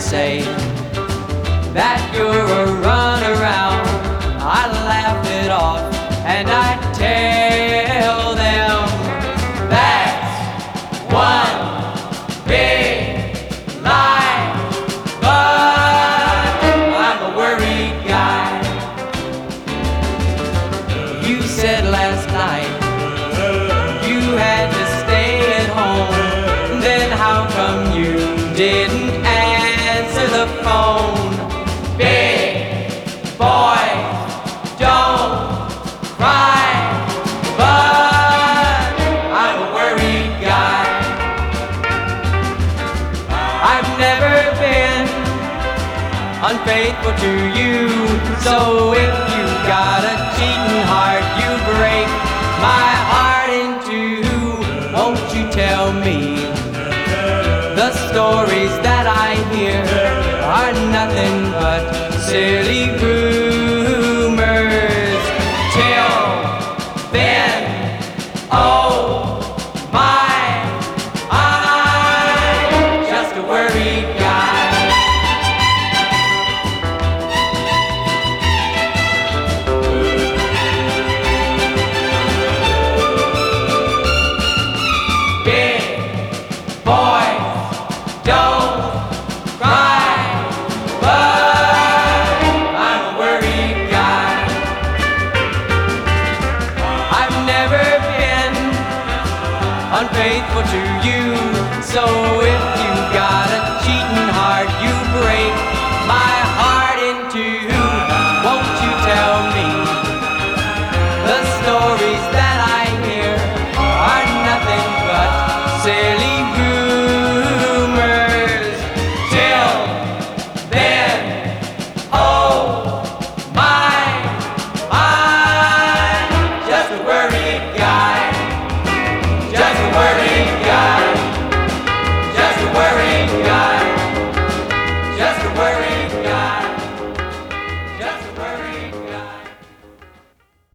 say that you're a runaround. I laugh it off and I tell them that's one big lie. But I'm a worried guy. You said last night you had to stay at home. Then how come you didn't answer the phone? Big boy, don't cry. But I'm a worried guy. I've never been unfaithful to you, so if you got a cheating heart, you break my heart in two. Won't you tell me the stories that I hear are nothing but silly rumors? Till then, oh my, I'm just a worried guy. Boys, don't cry, but I'm a worried guy. I've never been unfaithful to you, so if